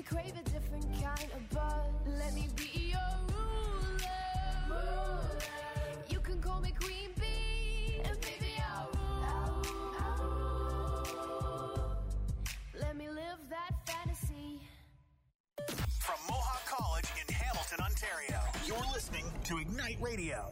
crave a different kind of buzz. Let me be your ruler. You can call me Queen Bee, and baby I'll rule. Let me live that fantasy. From Mohawk College in Hamilton, Ontario, you're listening to Ignite Radio.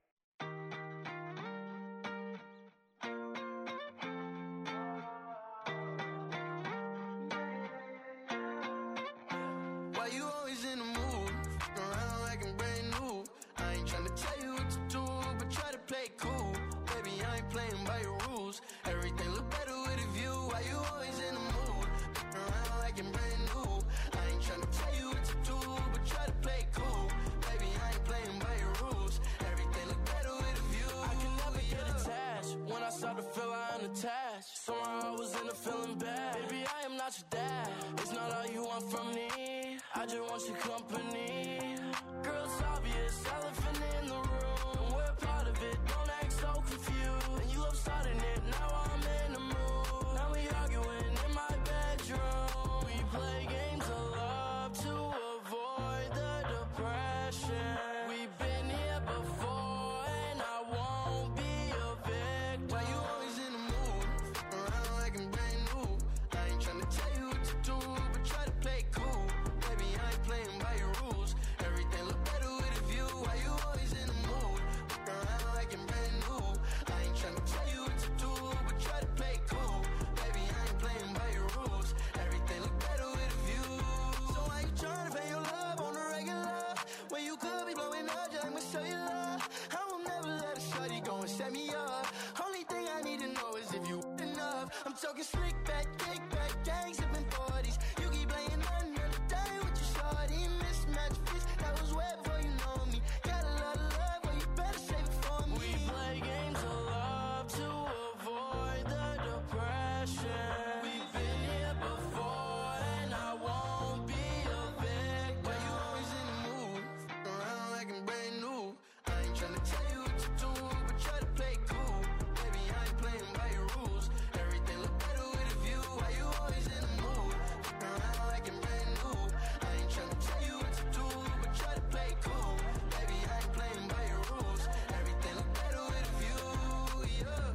Why you always in the mood? Around like I'm brand new. I ain't tryna tell you what to do, but try to play cool. Baby, I ain't playing by your rules. Everything look better with a view. Why you always in the mood? Around like I'm brand new. I ain't tryna tell you what to do, but try to play cool. Baby, I ain't playing by your rules. Everything look better with a view. I can never get attached. When I start to feel I am attached, somehow I was in a feeling bad. Baby, I am not your dad. It's not all you want from me. I just want your company. Girl, it's obvious, elephant in the room. We're part of it, don't act so confused. And you love starting it, now I'm in the mood. Now we arguing in my bedroom. We play games of love to avoid the depression. We've been here before and I won't be a victim. Why you always in the mood? Around like I'm brand new. I ain't tryna tell you what to do, but try to play cool. Baby, I ain't playing by your rules. Everything look better with a view. Why you always in the mood? Around like I'm brand new. I ain't tryna tell you what to do, but try to play cool. Baby, I ain't playing by your rules. Everything look better with a view. So why you tryna pay your love on the regular? When you could be blowing up, just like my cellular. I will never let a shorty go and set me up. Only thing I need to know is if you enough. I'm talking slick back, kick back, gang sipping 40s. You keep playing another day with your shorty. Mismatch fist, that was way before you know me. Got a lot of love, but you better save it for me. We play games of love to avoid the depression. We've been here before and I won't be a victim. Why you always in the mood? Around like I'm brand new. I ain't tryna tell you what to do, but try to play cool. Baby, I ain't playing by your rules. Everything look better with a view. Why you always in the mood? Around like I'm brand new. I ain't tryna tell you what to do, but try to play cool. Baby, I ain't playing by your rules. Everything look better with a view, yeah.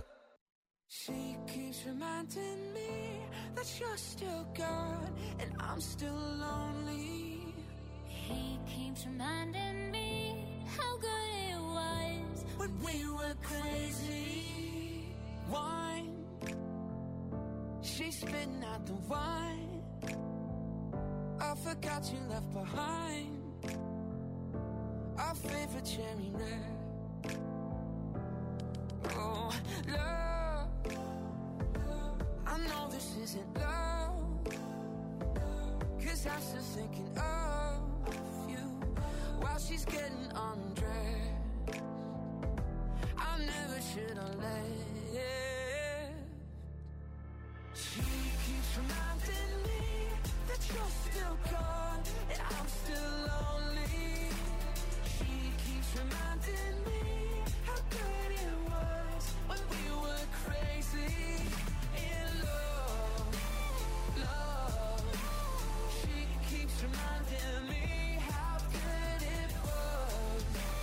She keeps reminding me that you're still gone and I'm still lonely. He keeps reminding me how good it was When we were crazy, wine. She's spitting out the wine. I forgot you left behind our favorite cherry red. Oh, love, I know this isn't love, 'cause I'm still thinking of you while she's getting undressed. I never should have left. She keeps reminding me that you're still gone and I'm still lonely. She keeps reminding me how good it was when we were crazy in love, love. She keeps reminding me how good it was.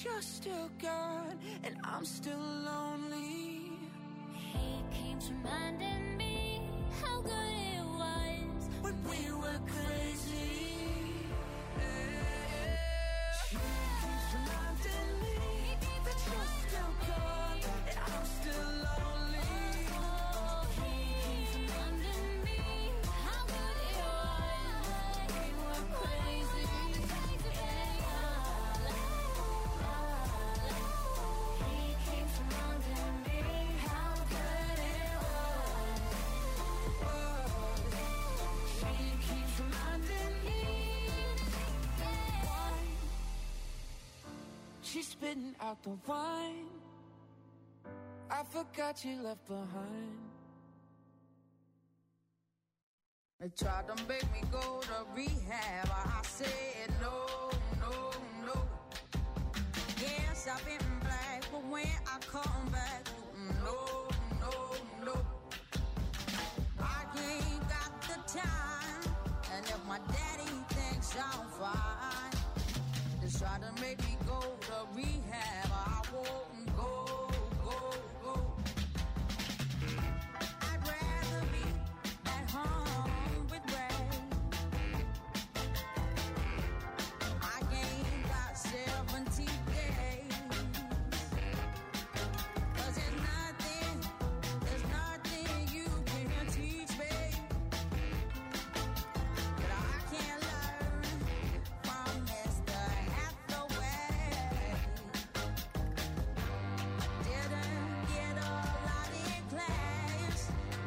you're still gone and I'm still lonely. He keeps reminding me how good it was When we were crazy. She keeps reminding me that you're still gone and I'm still lonely. He keeps reminding me how good it was we were crazy. He keeps reminding me how good it was. She keeps reminding me. She's spitting out the wine I forgot you left behind. They tried to make me go to rehab. I said no, no, no. Yes, I've been black, but when I come back, no, no, no. I ain't got the time, and if my daddy thinks I'm fine, they try to make me go to rehab. I won't go, go, go. I'd rather be at home with Ray. I ain't got 70 days. 'Cause there's nothing you can teach me that I can't learn from Mr. Hathaway. Didn't get a lot in class,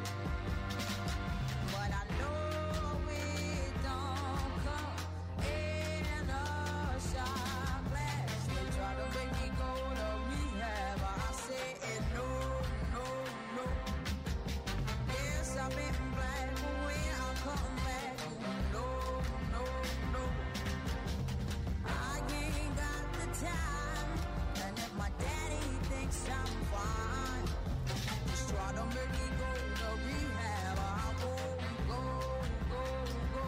but I know it don't come in a shot glass. They try to make me go to rehab. I said no, no, no. Yes, I've been black, but when I come back, no, no, no. I ain't got the time, and if my daddy thinks I'm fine, just try to make me go to rehab. I won't go, go, go.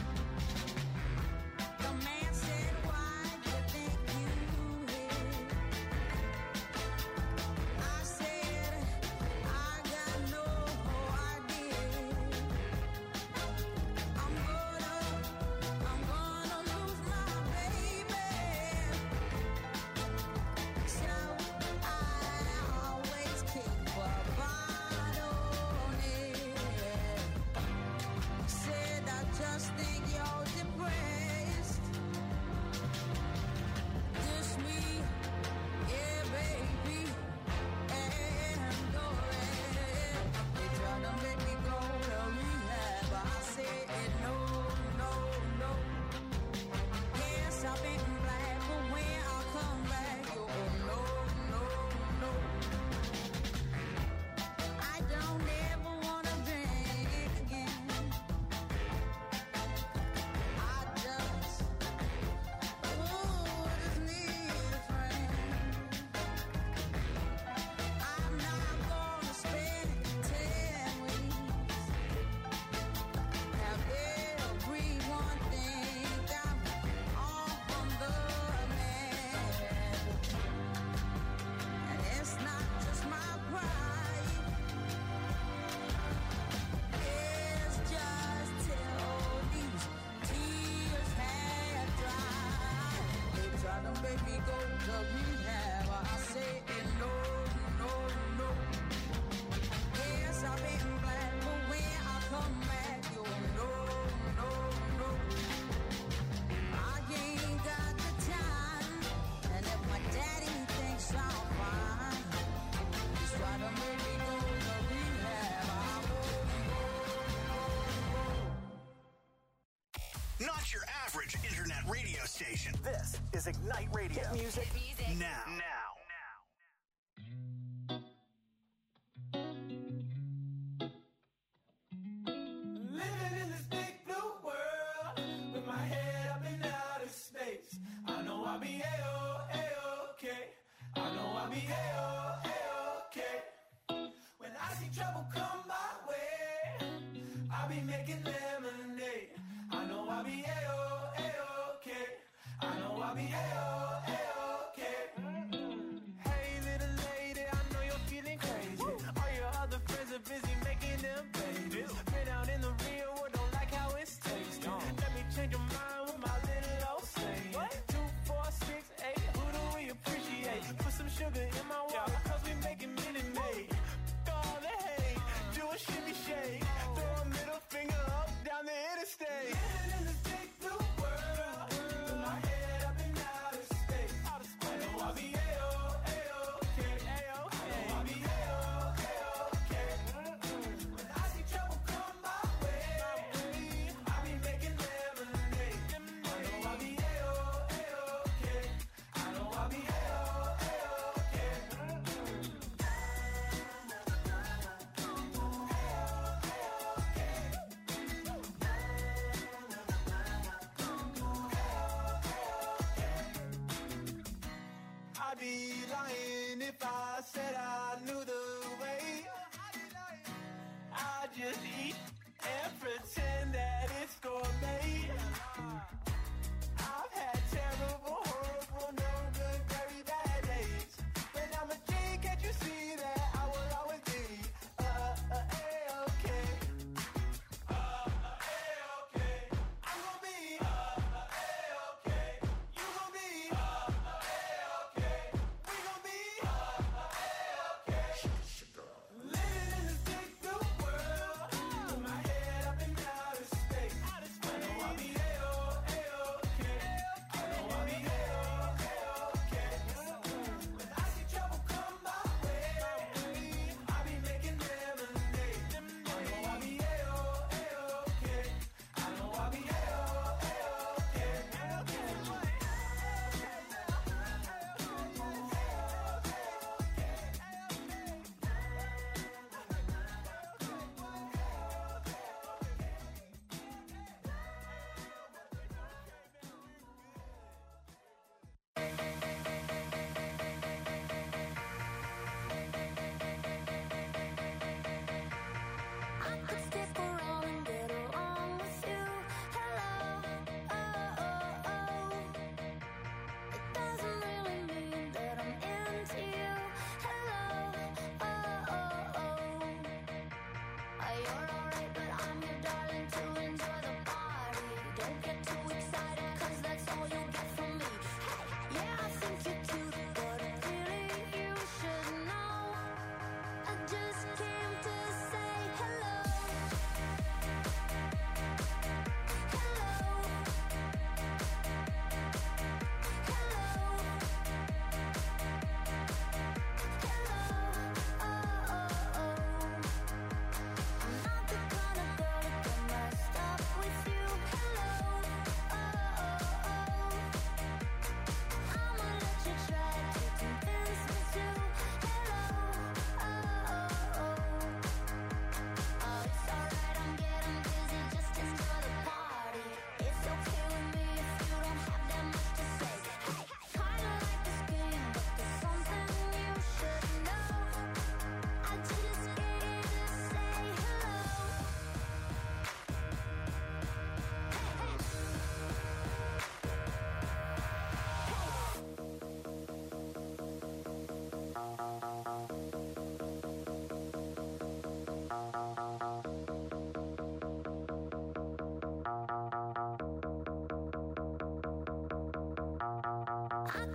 The man said, why do you think you hit? I said, I got no idea. I'm gonna lose my baby. So I always keep a bottle near. Said I just think you're depressed. Just me, yeah, baby, and go ahead. They try to make me go to rehab. I said no, no, no. Yes, I've been black, but when I come back, oh no, no, no. I don't ever wanna drink again. I just need a friend. I'm not gonna spend 10 weeks. Have everyone think I'm off from the man. And it's not just my pride. It's just till these tears have dried. They try to make me go to rehab. I say no, no, no. Yes, I've been black, but when I come back, you no, no, no. I ain't got the time, and if my daddy thinks I'm fine, just try to make me go to rehab. I won't go. Not your average internet radio station. This is Ignite Radio. Hit music now. Living in this big blue world with my head up in outer space. I know I'll be A-okay. I know I'll be A-okay. When I see trouble come my way, I'll be making lemonade. I know I'll be A-okay. I know I'll be A-okay.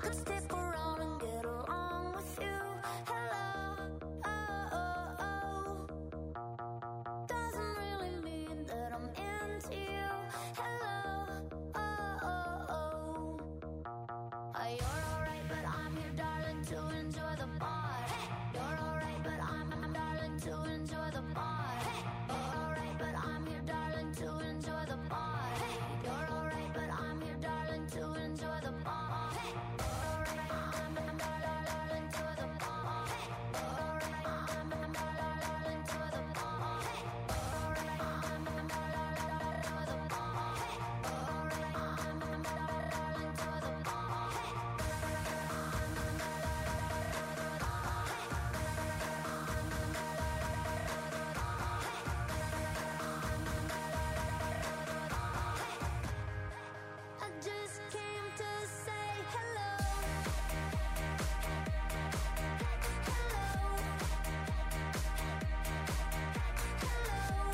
could stick around and get along with you. Hello, oh, oh, oh. Doesn't really mean that I'm into you. Hello, oh, oh, oh. You're alright, but I'm here, darling, to enjoy the bar. You're alright, but I'm darling, to enjoy the bar. You're alright, but I'm here, darling, to enjoy the bar. You're alright, but I'm here, darling, to enjoy the bar. You're alright, I'm darling, to the bar. You're alright, I'm darling, to the bar. You're alright, I'm darling, to the bar. You're alright, I'm darling, to the bar. I just came to say hello. Hello. Hello.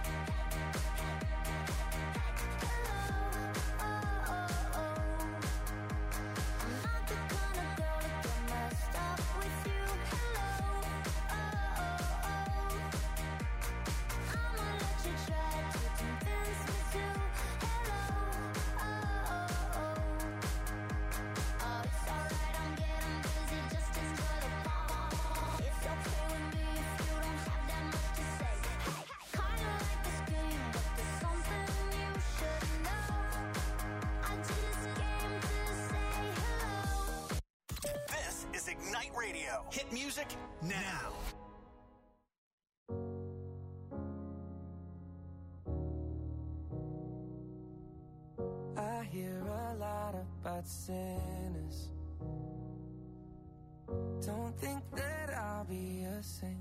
Hello. Oh, oh, oh. I'm not the kind of girl to get messed up with you. Hello. Oh, oh, oh. I'ma let you try to convince me to. Hello. Oh, oh, oh. Oh, it's alright, I'm getting busy, just enjoy the bar. It's okay with me if you don't have that much to say. Hey, kinda like this game, but there's something you should know. I just came to say hello. This is Ignite Radio. Hit music now. I hear a lot about sinners. Don't think that I'll be a saint,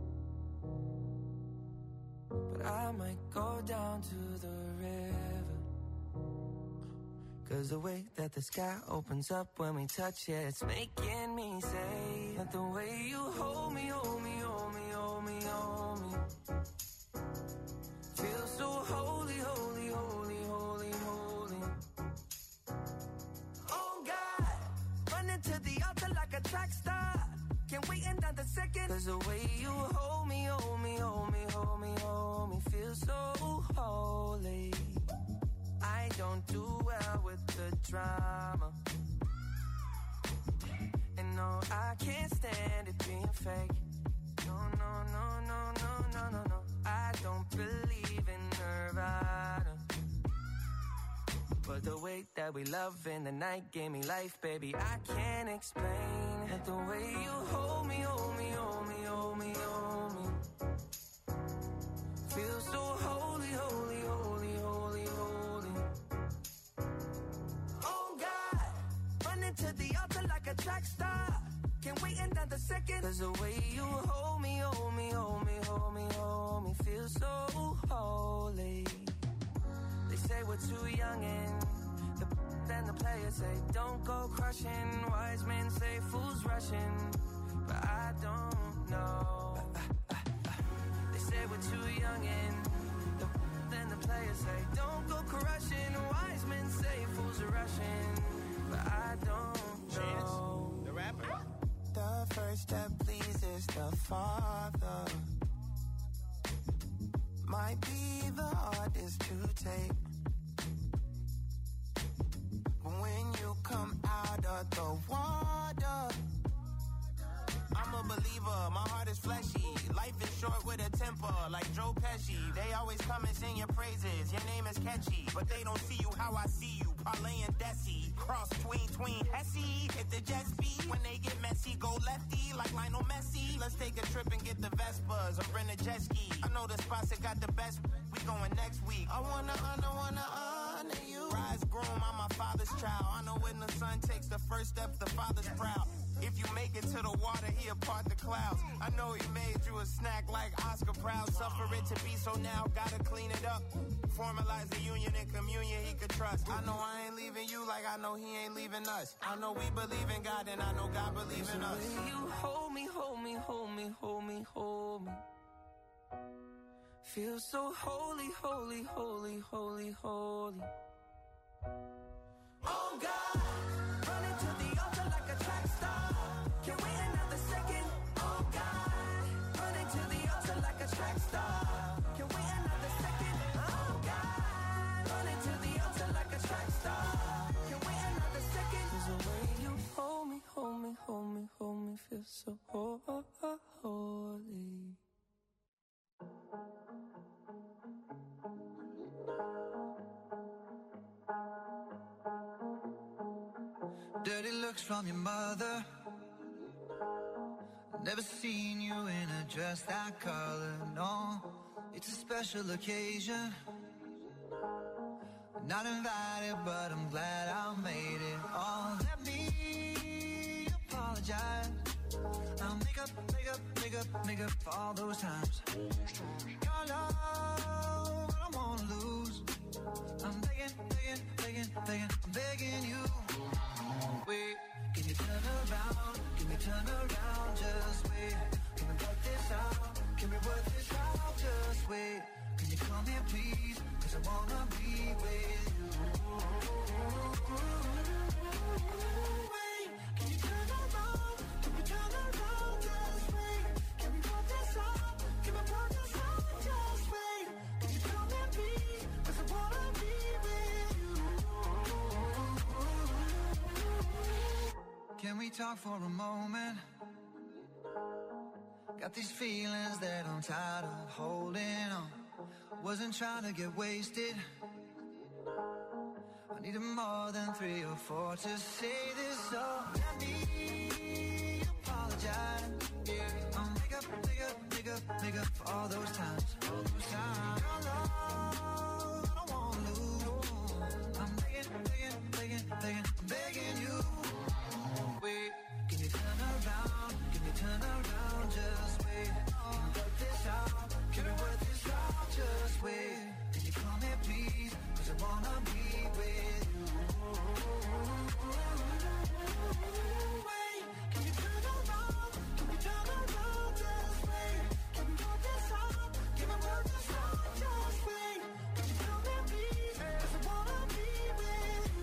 but I might go down to the river. 'Cause the way that the sky opens up when we touch it, it's making me say that the way you hold me, hold me, hold me, hold me, hold me, feels so holy, holy, holy, holy, holy. Oh God, running to the altar like a track star. Can't wait another second. 'Cause the way you hold me, hold me, hold me, hold me, hold me, feels so holy. I don't do well with the drama, and no, I can't stand it being fake. No, no, no, no, no, no, no, no. I don't believe in Nirvana, but the way that we love in the night gave me life, baby. I can't explain that the way you hold me, hold me, hold me, hold me, hold me, feels so holy, holy, holy, holy, holy. Oh God, running to the altar like a track star. Can't wait another second. 'Cause the way you hold me, hold me, hold me, hold me, hold me, feels so holy. They say we're too young and then the players say don't go crushing. Wise men say fools rushing, but I don't know. They say we're too young and then the players say don't go crushing. Wise men say fools are rushing, but I don't know. The rapper. The first step pleases the Father, might be the hardest to take. But when you come out of the water, I'm a believer, my heart is fleshy. Life is short with a temper, like Joe Pesci. They always come and sing your praises, your name is catchy, but they don't see you how I see you. Parlay and Desi, cross tween, Hesse. Hit the jet speed, when they get messy, go lefty, like Lionel Messi. Let's take a trip and get the Vespas, or rent a jet ski. I know the spots that got the best, we going next week. I wanna honor you. Rise groom, I'm my father's child. I know when the son takes the first step, the father's proud. If you make it to the water, he'll part the clouds. I know he made you a snack like Oscar Proud. Suffer it to be so now, gotta clean it up. Formalize the union and communion he could trust. I know I ain't leaving you like I know he ain't leaving us. I know we believe in God and I know God believes in us. You hold me, hold me, hold me, hold me, hold me. Feel so holy, holy, holy, holy, holy. Oh God, running to the altar. star. Can wait another second? Oh God, running to the altar like a track star. Can wait another second? 'Cause the way you hold me, hold me, hold me, hold me, feel so holy. Dirty looks from your mother. Never seen you in a dress that color, no. It's a special occasion. Not invited, but I'm glad I made it. Oh, let me apologize. I'll make up for all those times. Your love, I don't wanna lose. I'm begging, I'm begging you. Wait, can you turn around? Can we turn around? Just wait. Can we work this out? Can we work this out? Just wait. Can you come here, please? 'Cause I wanna be with you. Wait, can you turn around? Can we turn around? Just wait. Can we work this out? Can we work this out? Just wait. Can you come here, please? 'Cause I wanna be with you. Can we talk for a moment? Got these feelings that I'm tired of holding on. Wasn't trying to get wasted. I needed more than 3 or 4 to say this, so let me apologize. Yeah, I'll make up for all those times. Your love, I don't wanna lose. I'm begging you. Wait, can you turn around? Can you turn around? Just wait. Can we work this out? Can we work this out? Just wait. Can you come here, please? 'Cause I wanna be with you. Wait, can you turn around? Can we turn around? Just wait. Can we work this out? Can we work this out? Just wait. Can you come here, please? 'Cause I wanna be with you.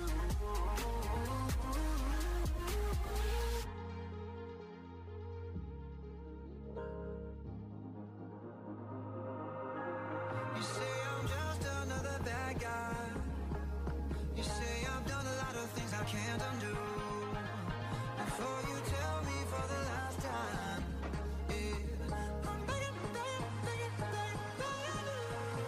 You say I'm just another bad guy. You say I've done a lot of things I can't undo. Before you tell me for the last time, yeah. I'm begging you.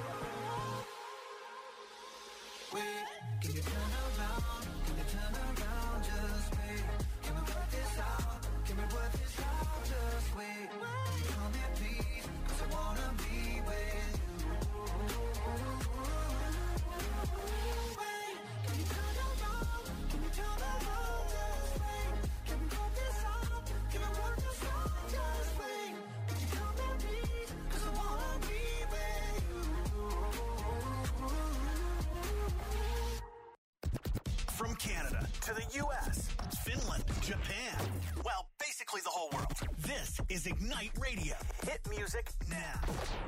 Wait, can you turn around? Can you turn around? Just wait. Can we work this out? Can we work this out? Just wait. Can you come here, please? 'Cause I wanna be with you. Wait, can you turn around? Can you turn around? Just wait. Can we work this out? Can we work this out? Just wait. Can you come here, please? 'Cause I wanna be with you. From Canada to the U.S., Finland, Japan, well, basically the whole world. This is Ignite Radio. Hit music now.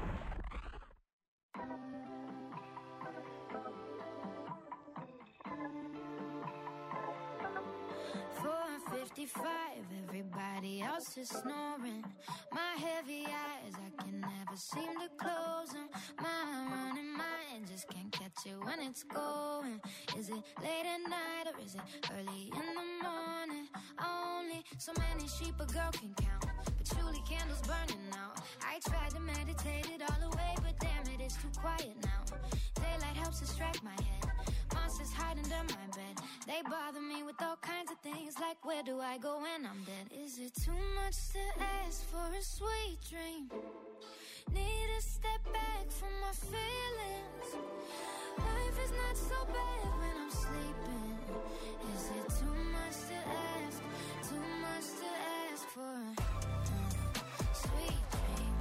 4:55, everybody else is snoring. My heavy eyes, I can never seem to close them. My running mind just can't catch it when it's going. Is it late at night or is it early in the morning? Only so many sheep a girl can count. Patchouli candles burning out. I tried to meditate it all away, but damn it, it's too quiet now. Daylight helps distract my head. Monsters hide under my bed. They bother me with all kinds of things, like where do I go when I'm dead? Is it too much to ask for a sweet dream? Need to step back from my feelings. Life is not so bad when I'm sleeping. Is it too much to ask? Too much to ask for a sweet dream?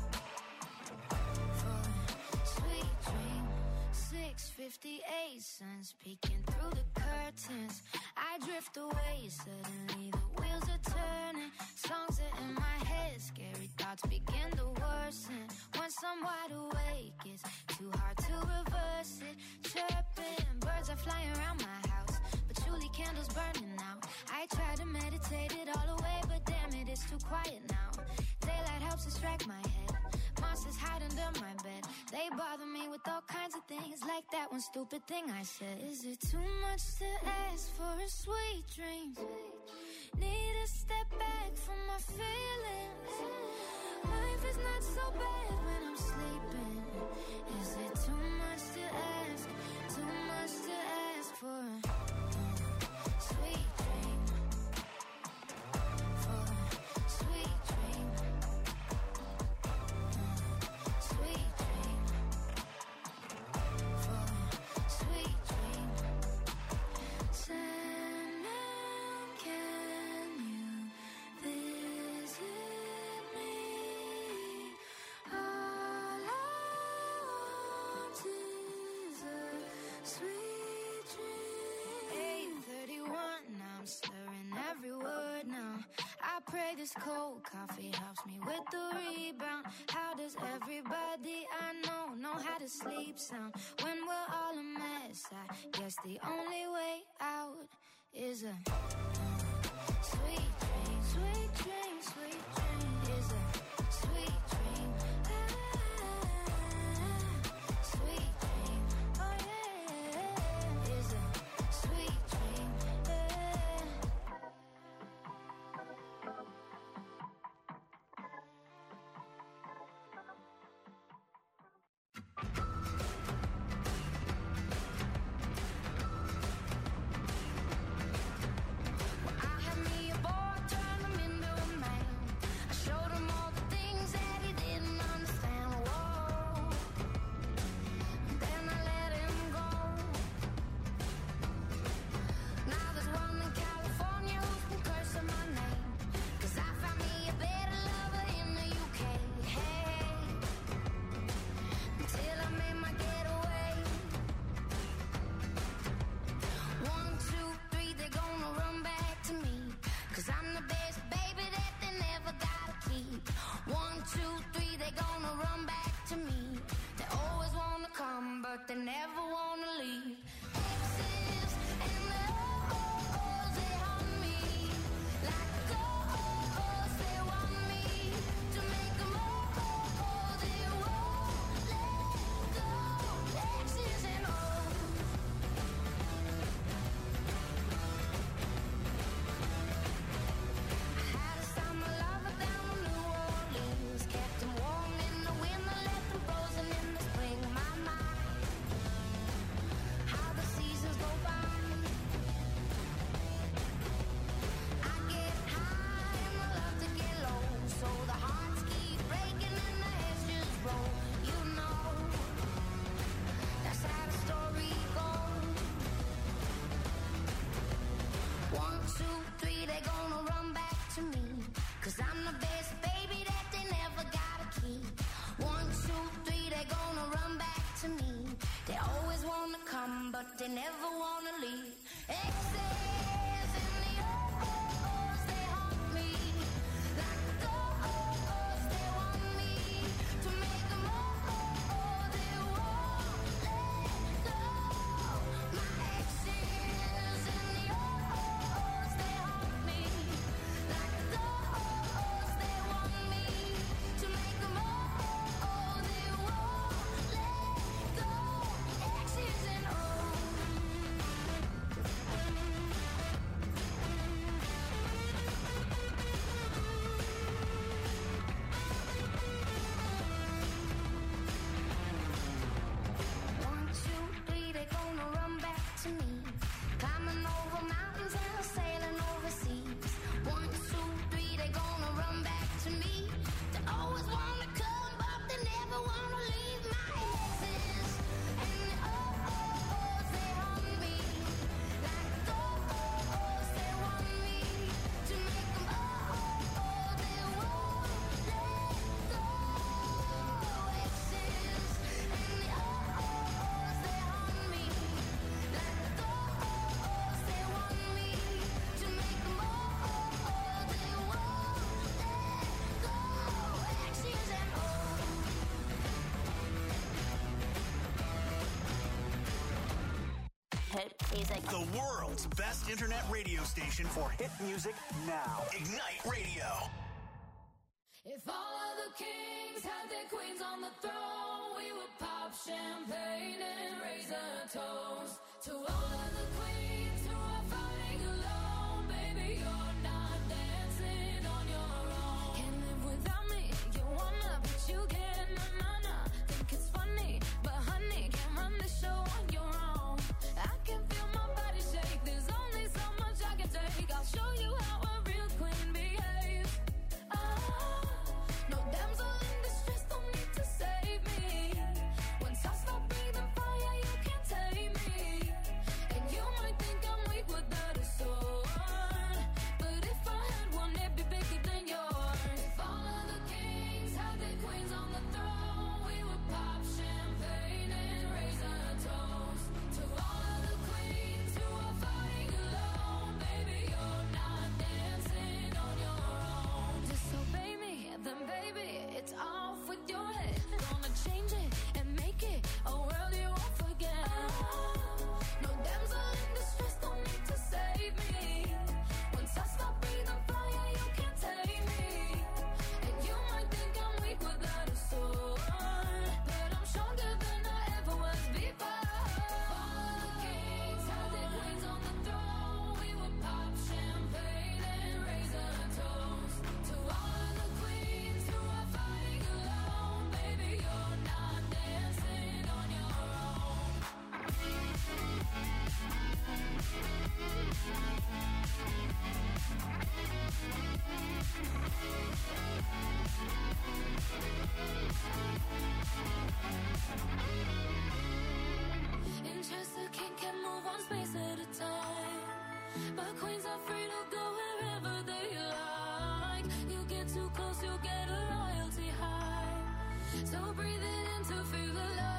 For a sweet dream. 6:58, sun's peeking through the curtains. I drift away, suddenly the wheels are turning. Songs are in my head, scary thoughts begin to worsen. Once I'm wide awake, it's too hard to reverse it. Chirping, birds are flying around my house. Patchouli candles burning out. I try to meditate it all away, but damn it, it's too quiet now. Daylight helps distract my head. Monsters hide under They bother me with all kinds of things, like that one stupid thing I said. Is it too much to ask for a sweet dream? Need a step back from my feelings. Life is not so bad when I'm sleeping. Is it too much to ask? Too much to ask for a sweet dream? For a sweet dream. Sweet dream. For a sweet dream. Sandman, can you visit me? All I want is a sweet dream. 8:31, now I'm slurring every word now. I pray this cold coffee helps me with the rebound. How does everybody I know how to sleep sound? When we're all a mess, I guess the only way out is a sweet dream. Sweet dream, sweet dream. Is a sweet dream. Sweet dream. Oh yeah. Is a sweet dream. I had me a boy, turned him into a man. I showed him all the things that he didn't understand. Whoa. Then I let him go. Now there's one in California who's been cursing my name. 'Cause I found me a better lover in the UK. Hey, until I made my getaway. 1, 2, 3, they're gonna run back to me. 'Cause I'm the best baby that they never gotta keep. 1, 2, 3, they're gonna run back to me. They always wanna come, but they never wanna leave. Exes and the oh-ohs, they haunt me. Like oh-ohs, they want me to make them oh-oh, they won't let go. Exes and oh. I had a summer lover down in New Orleans. Kept him warm in the winter, left him frozen in the spring. My mind, how the seasons go by. I get high and I love to get low. So the hearts keep breaking and the heads just roll. You know, that's how the story goes. 1, 2, 3, they're gonna run back to me. 'Cause I'm the best baby that they never gotta keep. 1, 2, 3, they're gonna run back to me. They always wanna come, but they never wanna leave. Exes and the oh-ohs, they haunt me. Like oh-ohs, they want me to make them oh-oh, they won't let go. My exes and the oh-ohs, they haunt me. Like oh-ohs, they want me to make them oh-oh, they won't let go. Exes and oh. One, two, three, they're gonna run back to me. Climbing over mountains and sailing overseas. 1, 2, 3, they're gonna run back to me. They always wanna come, but they never wanna leave. My exes and the oh-ohs, they haunt me. Like oh-ohs, they want me to make them oh-oh, they won't let go. Exes and the oh-ohs, they haunt me. Like oh-ohs, they want me to make them oh-oh, they won't let go. Exes and oh. Hit music. The world's best internet radio station for hit music now. Ignite Radio. If all of the kings had their queens on the throne, we we would pop champagne and raise a toast to all of the queens who are fighting alone. Baby, you're not dancing on your own. Can't live without me, you wanna, but you can't, na-na-na. Think it's funny, but honey, can't run the show on your own. I can feel my body shake, there's only so much I can take. I'll show you how a real queen behaves. No damsel in distress, don't need to save me. Once I stop breathing fire, you can't tame me. And you might think I'm weak without a sword, but if I had one, it'd be bigger than yours. If all of the kings had their queens on the throne, we would pop champagne and raise a toast to all of the queens who are fighting alone. Baby, you're not dancing on your own. Disobey me, then baby, it's off with your head. Gonna change it and make it a world you won't forget. No damsel in distress, don't need to save me. Once I stop breathing fire, you can't tame me. And you might think I'm weak without a sword, but I'm stronger than I ever was before. All the kings had their queens on the throne. We would pop champagne and raise a toast to all of the queens who are fighting alone. Baby, you're not dancing on your own. In Chester, king can move one space at a time, but queens are free to go wherever they like. You get too close, you'll get a royalty high. So breathe it in to feel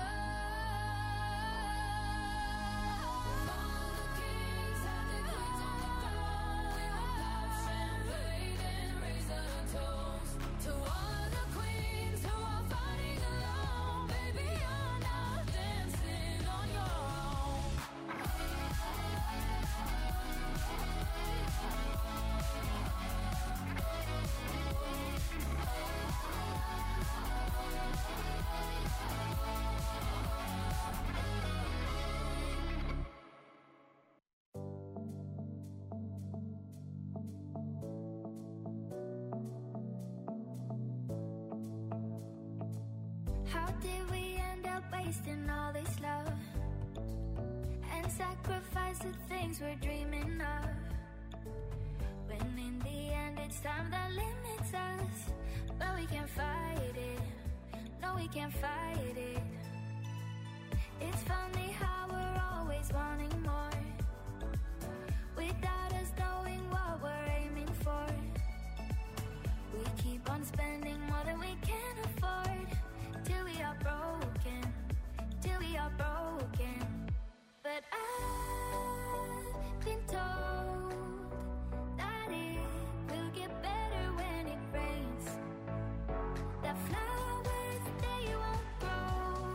alive. All the kings have their queens on the throne. We will pop champagne and raise a toast to all the queens who are fighting alone. Baby, you're not dancing on your own. How did we end up wasting all this love and sacrifice the things we're dreaming of? When in the end it's time that limits us, but we can't fight it. No, we can't fight it. It's funny how we're always wanting more without us knowing what we're aiming for. We keep on spending more than we can afford till we are broken, till we are broken. But I've been told that it will get better when it rains, that flowers they won't grow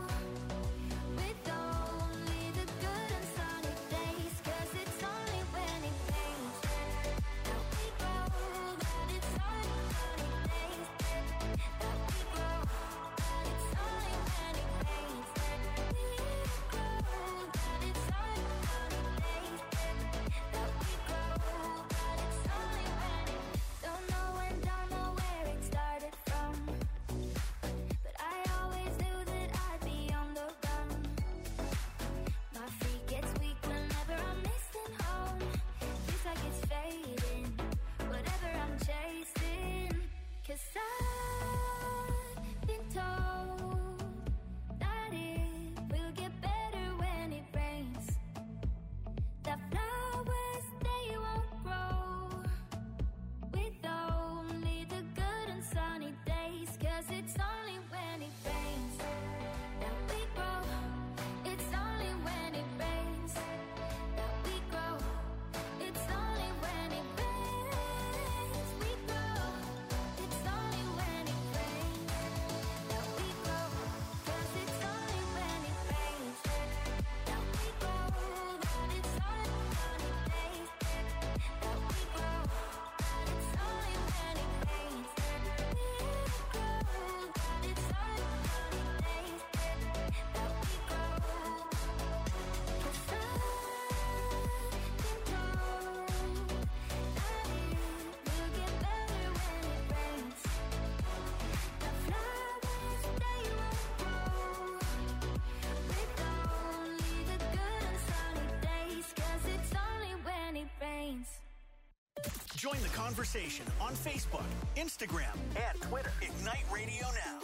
Join the conversation on Facebook, Instagram, and Twitter. Ignite Radio Now.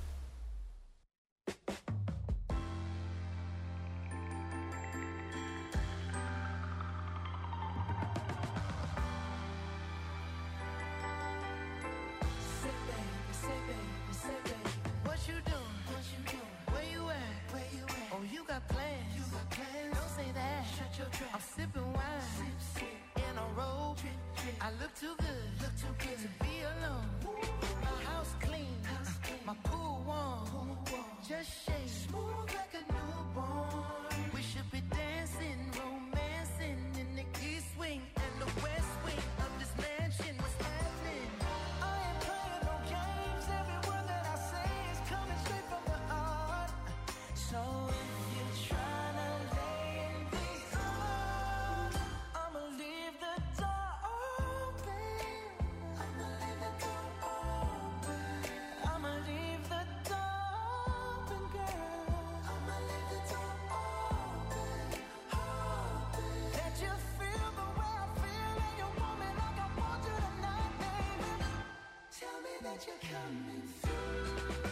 What you doing? Where you at? Oh, you got plans. Don't say that. Shut your trap. I'm sipping wine in a robe. I look too good to be alone. My house clean, my pool warm. Just shake smooth like a newborn. We should be dancing, romancing in the east wing and the west wing of this mansion. What's happening? I ain't playing no games. Every word that I say is coming straight from the heart. So if you're trying to lay in these arms, I'ma leave the door open. I'ma leave the door open. I'ma leave the door open, girl. I'ma leave the door open. That you feel the way I feel and you want me like I want you tonight, baby. Tell me that you're coming through.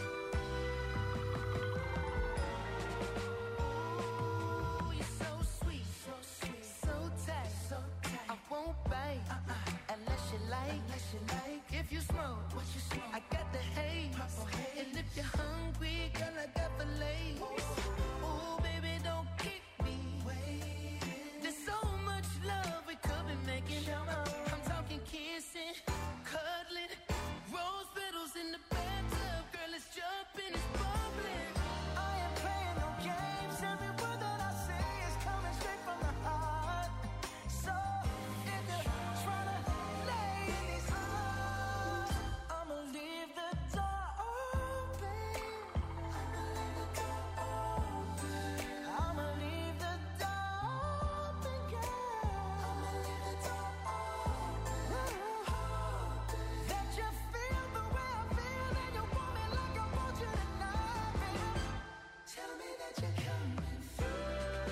You're so sweet, so tight. I won't bite unless you like. If you smoke, I got the haze. And if you're hungry, girl, I got the lace. Ooh, baby, don't keep me waiting. There's so much love we could be making. I'm talking kissing, cuddling, rose petals in the bathtub. Girl, it's jumping, it's bubbling. I ain't playing no games. Every word that I say is coming straight from the heart. So if you're trying to lay in these arms, I'ma leave the door open. I'ma leave the door open, girl. I'ma leave the door open. That you feel the way I feel and you want me like I want you tonight, baby. Tell me that you're coming through.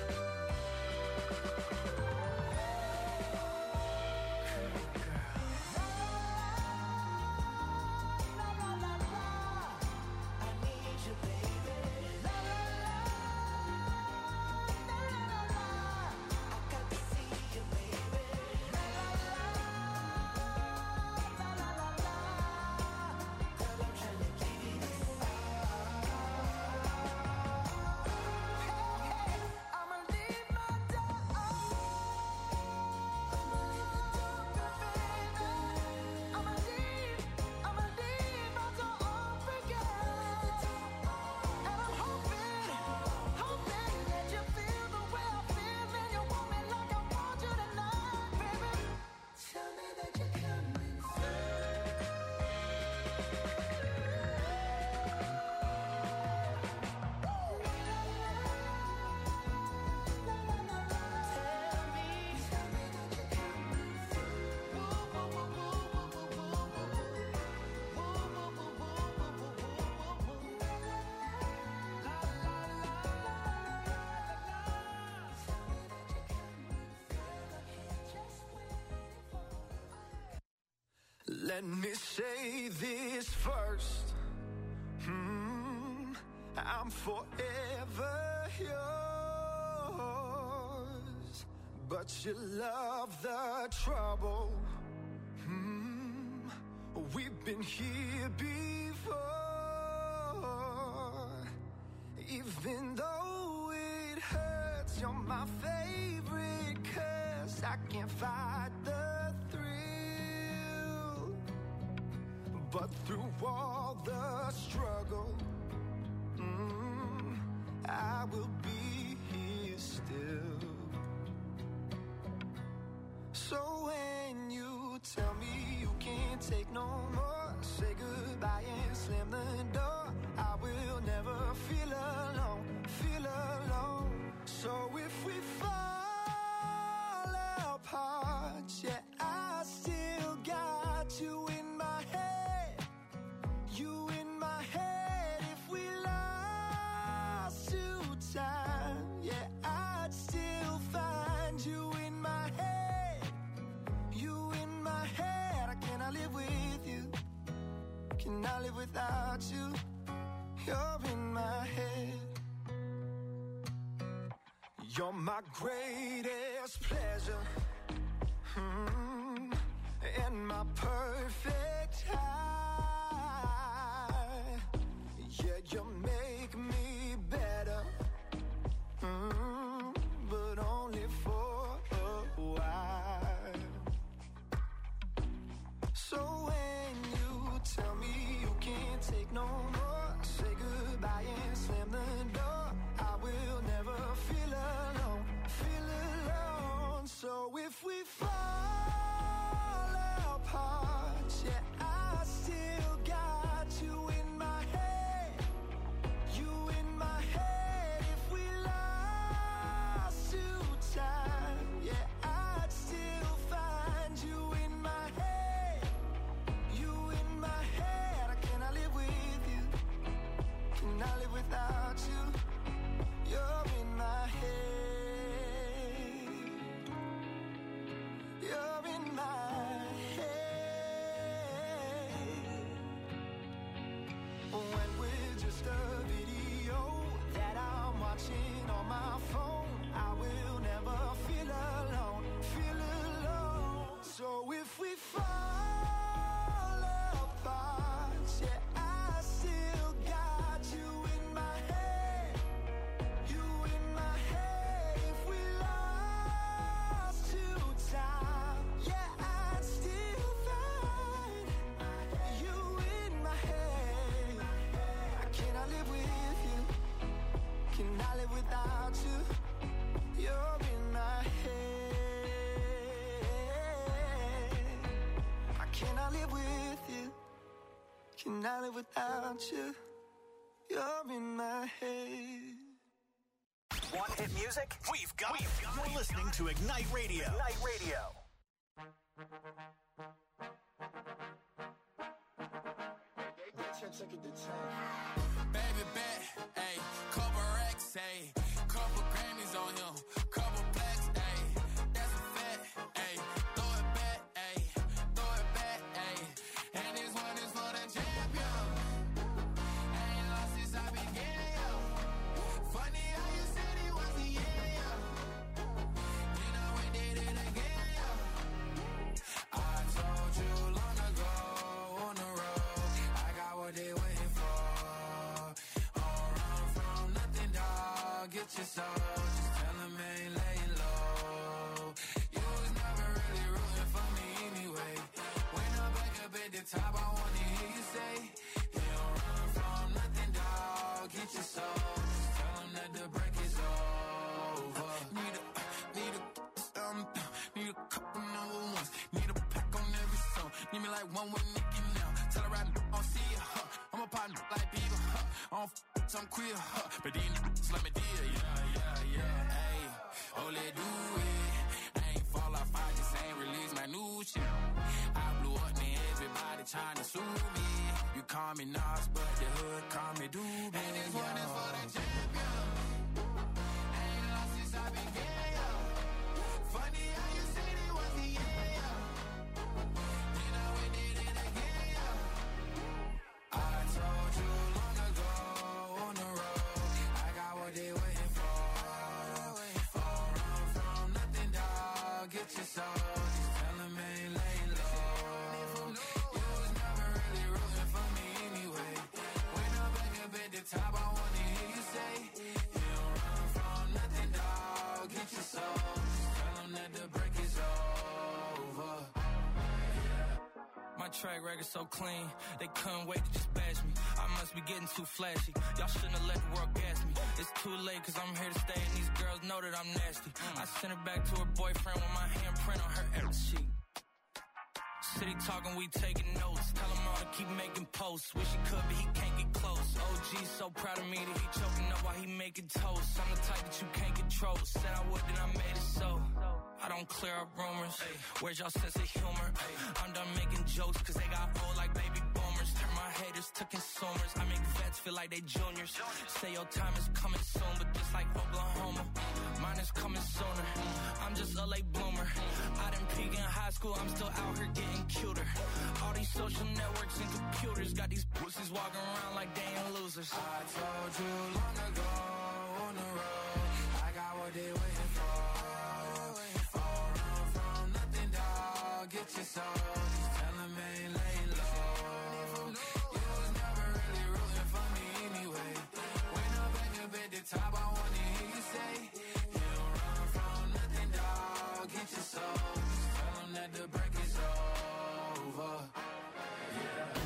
La la la la, I need you, baby. La la la, la la la, I got to see you, baby. La la la, la la la la, girl, I'm trying to give you this. Hey, I'ma leave my door open. I'ma leave the door open, baby. I'ma leave my door open, girl. And I'm hoping that you feel the way I feel and you want me like I want you tonight, baby. Tell me that you're coming Let me say this first. I'm forever yours. But you love the trouble. We've been here before. Even though it hurts, you're my favorite curse. I can't fight the thrill. But through all the struggle, I will be here still. So when you tell me you can't take no more, say goodbye and slam the door. I will never feel alone, feel alone. So if we fall apart, yeah, I still got you in my head, you in my head. live without you? You're in my head. You're my greatest pleasure, and my perfect high. Yeah, you make me better, but only for a while. So when you tell me you can't take no more, say goodbye and slam the door. I will never feel alone, feel alone. So if we fall apart, yeah, I still got you in my head, you in my head. If we lost to time, yeah, I'd still find you in my head, you in my head. I cannot live with you, cannot live without you. You're in my head, you're in my head. When we're just a video that I'm watching on my phone, I will never feel alone, feel alone. So if we fall apart, yeah, I still got you in my head, you in my head. If we lost to time, yeah, I'd still find you in my head. I cannot live with you, cannot live without you. You're in my head. I cannot live with you, cannot live without you. You're in my head. Want hit music? We've got it. You're listening to Ignite Radio. Ignite Radio. Baby bet, ayy, couple racks, ayy, couple Grammys on him, couple blacks, ayy, that's a fact, ayy, throw it back, ayy, throw it back, ayy, and this one is for the champion. I ain't lost since I began, yo. Funny how you said it was the end, yo. You know we did it again, yo. I told you long ago on the road, I got what they waiting for. Get your soul, just tell them I ain't laying low. You was never really rooting for me anyway. When I'm back up at the top, I wanna hear you say, you don't run from nothing, dog. Get your soul, just tell them that the break is over. Need a couple number ones. Need a pack on every song. Need me like one with Nicki now. Tell her I don't see ya, huh. I'm a partner like people, huh. I don't some queer, huh. But these niggas let me deal, yeah, ayy. Oh, let's do it. I ain't fall off, I just ain't release my new shit. I blew up, then everybody trying to sue me. You call me Nas, but the hood call me Doobie. And this one is for the champion. I ain't lost since I began, yo. Funny how you said it was the end, yo. You know we did it again, yo. I told you long ago on the road, I got what they waiting for. Don't run from nothing, dog. Get your soul, just tell them I ain't laying low. You was never really rooting for me anyway. When I'm back up at the top, I wanna hear you say, you don't run from nothing, dog. Get your soul, just tell them that the break is over. My track record so clean, they couldn't wait to just bash me. I must be getting too flashy. Y'all shouldn't have let the world gas me. It's too late cause I'm here to stay and these girls know that I'm nasty. I sent her back to her boyfriend with my handprint on her every sheet. City talking, we taking notes. Tell him all to keep making posts. Wish he could, but he can't get close. OG's so proud of me that he choking up while he making toast. I'm the type that you can't control. Said I would, then I made it so. I don't clear up rumors. Where's y'all sense of humor? I'm done making jokes cause they got old like baby boomers. Turn my haters to consumers. I make vets feel like they juniors. Say your time is coming soon, but just like Oklahoma, mine is coming sooner. I'm just a late bloomer. I didn't peak in high school, I'm still out here getting cuter. All these social networks and computers got these pussies walking around like they ain't losers. I told you long ago on the road, I got what they waiting for. All run from nothing, dog. Get your soul. Just tell them ain't laying low. You was never really rooting for me anyway. When I'm back up at the top, I wanna hear you say, you don't run from nothing, dog. Get your soul. Just tell them that the break is over. Yeah.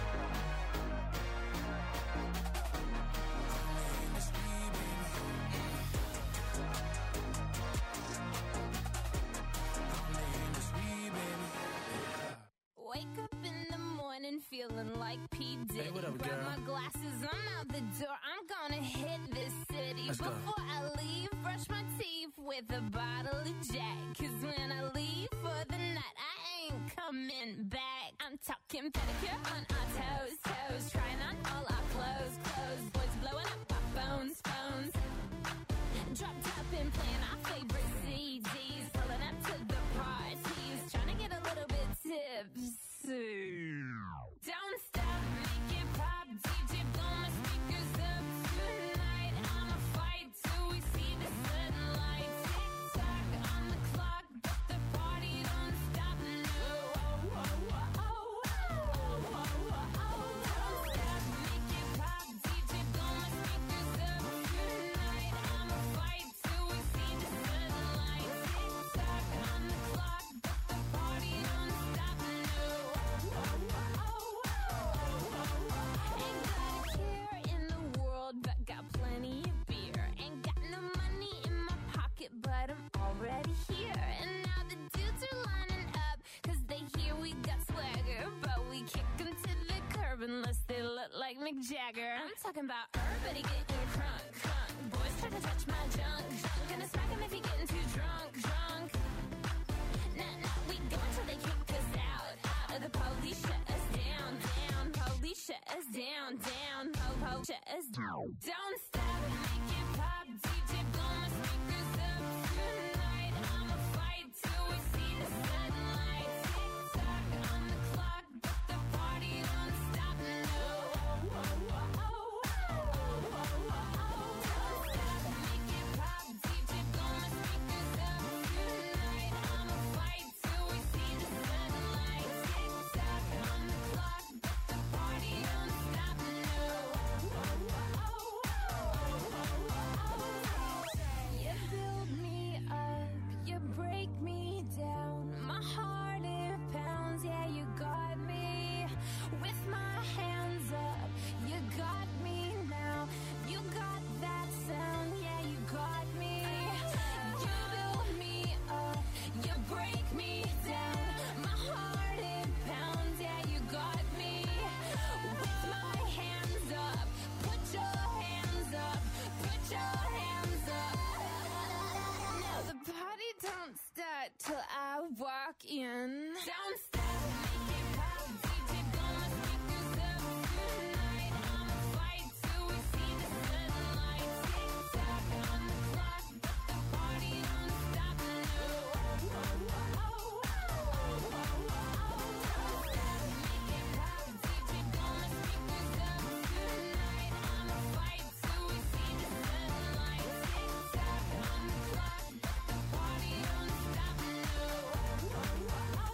Wake up in the morning feeling like P. Diddy. Hey, what up, Grab girl? my glasses, I'm out the door. I'm gonna hit this city. Let's go. Before I leave, brush my teeth with a bottle of Jack. 'Cause when I leave for the night, I ain't coming back. I'm talking pedicure on our toes, toes. Trying on all our clothes, clothes. Boys blowing up our phones, phones. Drop top and playing our favorite CDs. Pulling up to the parties. Trying to get a little bit tipsy. Don't stop, make it pop. DJ, blow my speakers up tonight. I'ma fight till we see the sunlight. Tick tock on the clock, but the party don't stop. No. Oh, oh, oh, oh, oh, oh, oh. Don't stop, make it pop. DJ, blow my speakers up tonight. I'ma fight till we see the sunlight. Tick tock on the clock, but the party don't stop. No. Oh, oh, oh, oh, oh. Ain't got a care in the world, but got plenty of beer. Ain't got no money in my pocket, but I'm already here. And now the dudes are lining up, 'cause they hear we got swagger. But we kick 'em to the curb unless they look like Mick Jagger. I'm talking about everybody getting crunk, crunk. Boys try to touch my junk, junk. Gonna smack 'em if he getting too drunk, drunk. Nah, nah, we go until they kick us out, out. The police shut us down, down. Police shut us down, down. Po, shut us down. Don't stop, make it pop. DJ, blow my speakers up tonight. I'ma fight till we see the sunlight. Tick tock on the clock, but the party don't stop. No. Oh, oh, oh, oh, oh, oh, oh. Don't stop, make it pop. DJ, blow my speakers up tonight. I'ma fight till we see the sunlight. Tick tock on the clock, but the party don't stop. No. Oh, oh, oh, oh, oh, oh. You build me up, you break me down. My heart it pounds, yeah, you got me. With my hands up, you got me now. You got that sound, yeah, you got me. You build me up, you break me down. My heart it pounds, yeah, you got me. With my hands up, put your hands up, put your hands up. Now the party don't start till I walk in. Don't stop, make it pop. DJ, blow my speakers up tonight. I'ma fight till we see the sunlight. Tick tock on the clock, but the party don't stop. No. Oh, oh, oh, oh, oh, oh. Don't stop, make it pop. DJ, blow my speakers up tonight. I'ma fight till we see the sunlight. Tick tock on the clock, but the party don't stop. No. Oh, oh, oh, oh,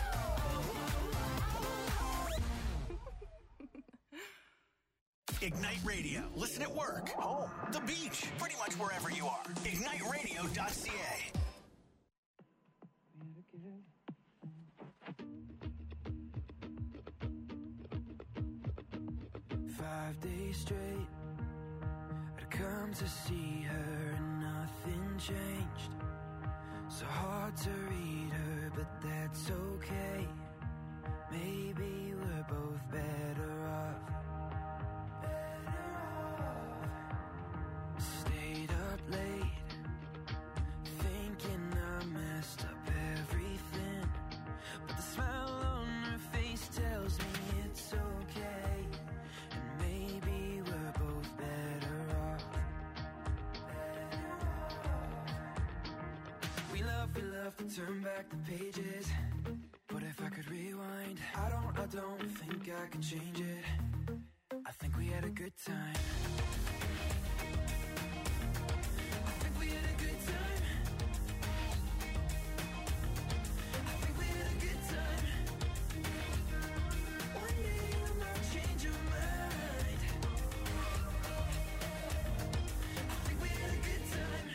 Ignite Radio. Listen at work, home, the beach, pretty much wherever you are. IgniteRadio.ca. 5 days straight, I'd come to see her and nothing changed. So hard to read her, but that's okay. Maybe we're both better off. Stayed up late, thinking I messed up everything. But the smile on her face tells me it's okay. love to turn back the pages. But if I could rewind, I don't think I could change it. I think we had a good time. I think we had a good time. I think we had a good time. One day you might change your mind. I think we had a good time.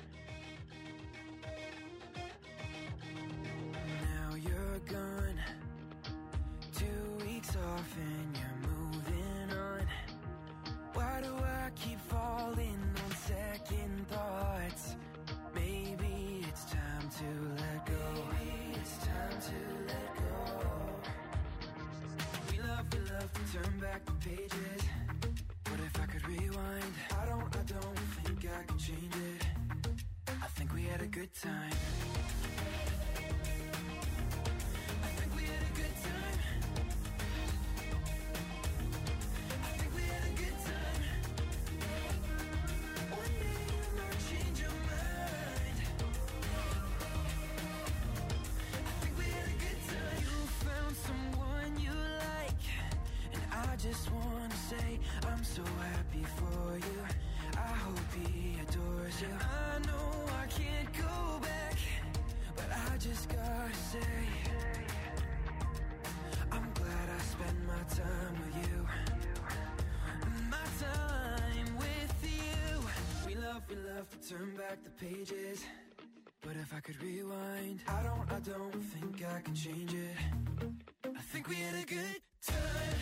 Now you're gone, 2 weeks off and you're moving on. Why do I keep falling on second thoughts? Maybe it's time to let go. Maybe it's time to let go. We love to turn back the pages. But if I could rewind, I don't think I could change it. I think we had a good time. I think we had a good time. I think we had a good time. One day you might change your mind. I think we had a good time. You found someone you like, and I just wanna say I'm so happy for you. I hope he adores you. I know I can't go back, but I just gotta say I'm glad I spent my time with you. My time with you. We love to turn back the pages. But if I could rewind, I don't think I can change it. I think we had a good time.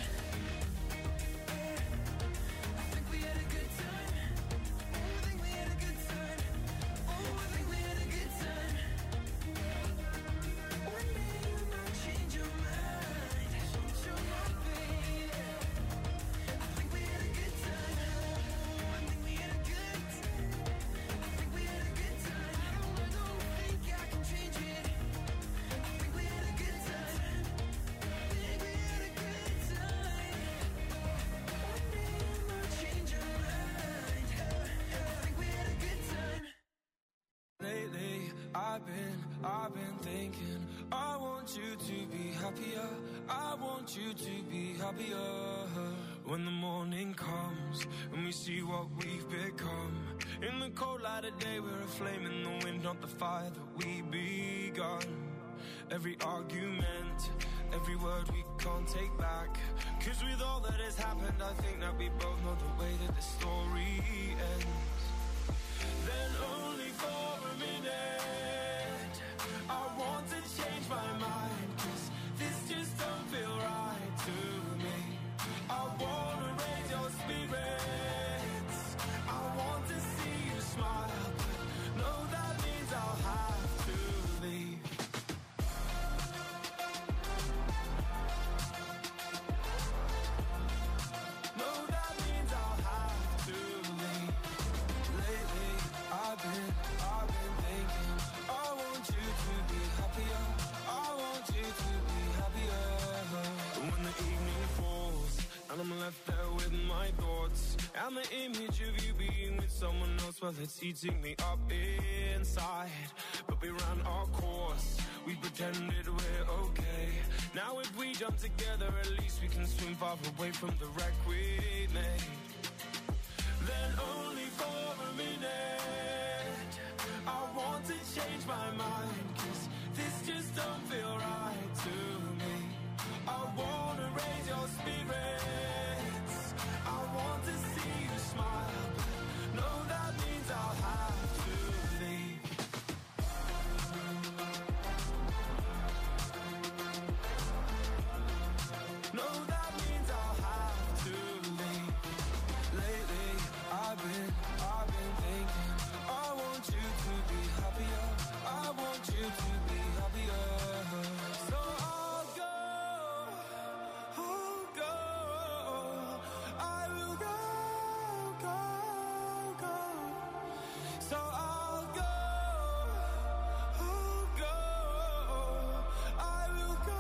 I think we had a good time. I think we had a good time. Oh, I think we had a good time. One day you might change your mind. Change your mind, baby. I think we had a good time. I think we had a good time. I think we had a good time. I don't think I can change it. I think we had a good time. I think we had a good time. One day you might change your mind. I think we had a good time. Lately, I've been thinking, I want you to be happier. I want you to be happier. When the morning comes and we see what we've become. In the cold light of day, we're a flame in the wind, not the fire that we begun. Every argument, every word we can't take back. 'Cause with all that has happened, I think that we both know the way that the story ends. Then only for a minute, I want to change my mind. 'Cause this just don't feel right to me. I wanna raise your spirits. I want to see you smile. But no, that means I'll have to leave. No, that means I'll have to leave. Lately, I've been thinking, I want you to be happier. I want you to be happier. When the evening falls and I'm left there with my thoughts, and the image of you being with someone else, well, it's eating me up inside. But we ran our course, we pretended we're okay. Now if we jump together, at least we can swim far away from the wreck we made. Then only for a minute, I want to change my mind. 'Cause this just don't feel right to me. I wanna raise your spirits. I want to see you smile. No, that means I'll have to leave. No, that means I'll have to leave. Lately, I've been thinking, I want you to be happier. I want you to be happier. So I'll go. I will go. So I'll go. I will go.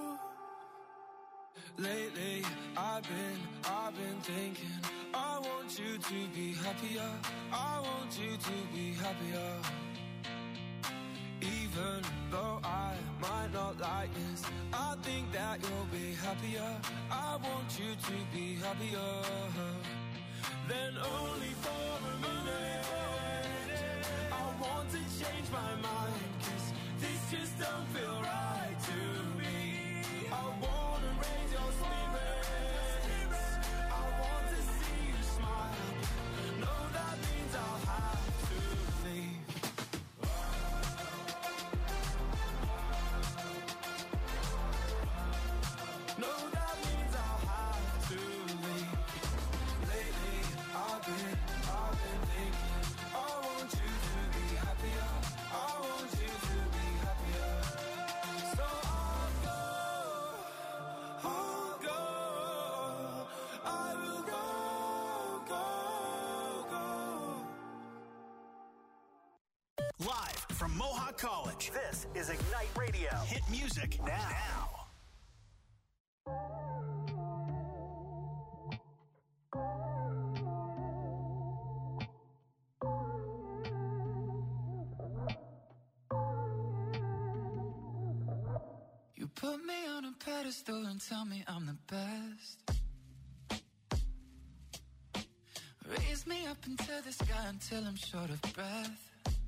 Lately, I've been thinking, I want you to be happier. I want you to be happier. Even though I might not like this, I think that you'll be happier. I want you to be happier. Then only for a minute, I want to change my mind, 'cause this just don't feel right to me. I wanna raise your spirits, I want to see you smile. No, that means I'll have to leave. No, that means I'll have to leave. Lately, I've been thinking, I want you to be happier. I want you to be happier. So I'll go, I will go. Live from Mohawk College, this is Ignite Radio. Hit music now. You put me on a pedestal and tell me I'm the best. Raise me up into the sky until I'm short of breath.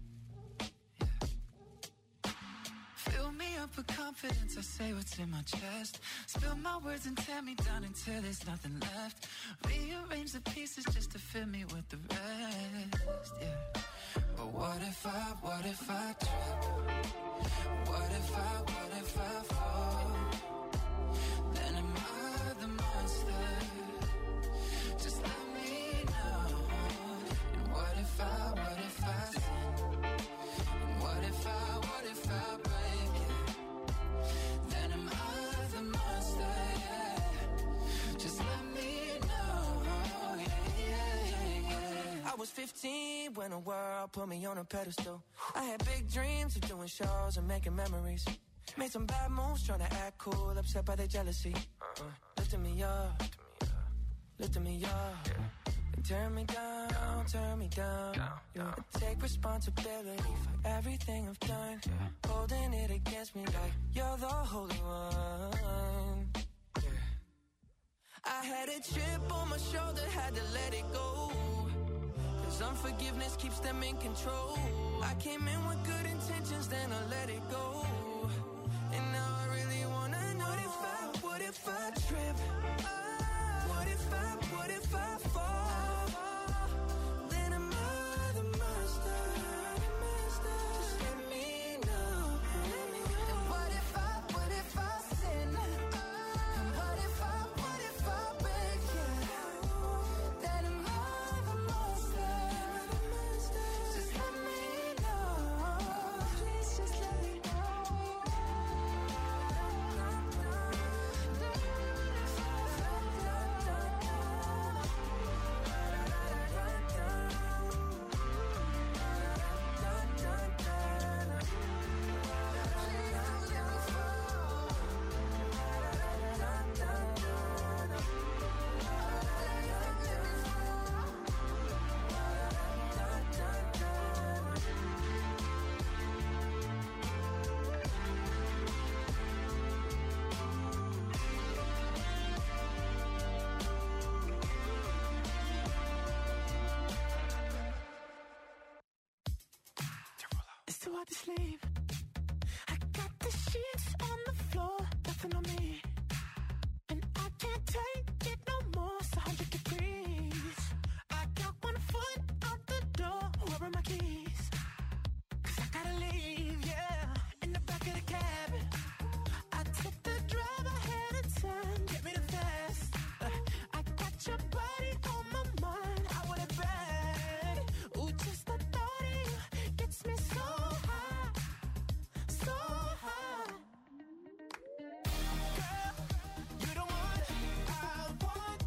Fill me up with confidence, I say what's in my chest. Spill my words and tear me down until there's nothing left. Rearrange the pieces just to fill me with the rest, yeah. But what if I trip? What if I fall? Then am I the monster? Just let me know. And what if I sin? And what if I break it? Then am I the monster? Yeah. Just let me know. Yeah. I was 15 when the world put me on a pedestal. I had big dreams of doing shows and making memories. Made some bad moves trying to act cool, upset by their jealousy. Lifting me up, lifting me up. And turn me down. Yeah. I take responsibility for everything I've done. Holding it against me like you're the holy one. I had a chip on my shoulder, had to let it go. 'Cause unforgiveness keeps them in control. I came in with good intentions, then I let it go. And now I really wanna know what if I trip? What if I fall? Then am I the monster? Just let me know. And what if I sin? And what if I break it? Then am I the monster? Just let me know. Please just let me know. It's too hard to sleep.